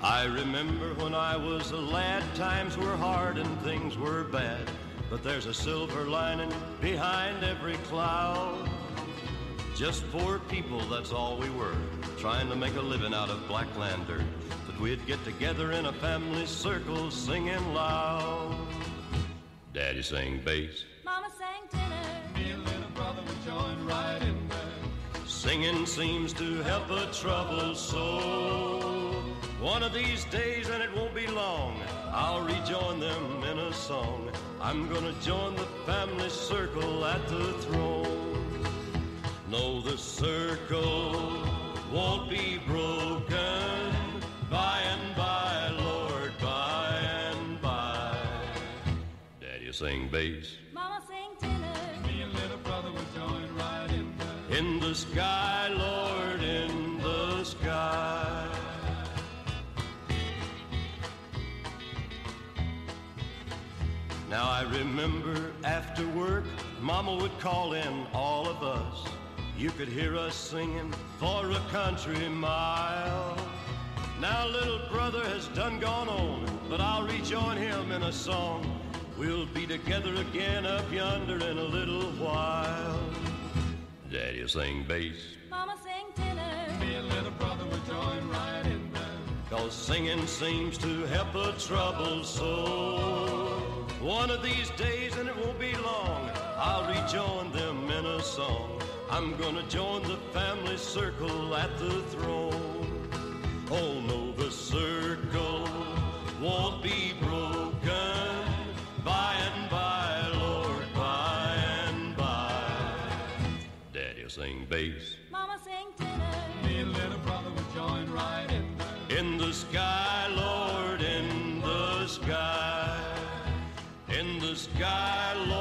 I remember when I was a lad, times were hard and things were bad, but there's a silver lining behind every cloud. Just poor people, that's all we were, trying to make a living out of black land dirt. But we'd get together in a family circle singing loud. Daddy sang bass, Mama sang tenor, me and little brother would join right in there. Singing seems to help a troubled soul. One of these days, and it won't be long, I'll rejoin them in a song. I'm gonna join the family circle at the throne. No, the circle won't be broken. By and by, Lord, by and by. Daddy sing bass, Mama sang tenor, Me and little brother would join right in there. in the sky, Lord, in the sky. Now I remember after work, Mama would call in all of us. You could hear us singing for a country mile. Now little brother has done gone on, but I'll rejoin him in a song. We'll be together again up yonder in a little while. Daddy'll sing bass, Mama sang tenor, Me and little brother would join right in there. 'cause singing seems to help a troubled soul. One of these days, and it won't be long, I'll rejoin them in a song. I'm gonna join the family circle at the throne. Oh no, the circle won't be broken. By and by, Lord, by and by. Daddy'll sing bass, Mama sang tenor, Me and little brother would join right in there. in the sky, Lord, in the sky. In the sky, Lord.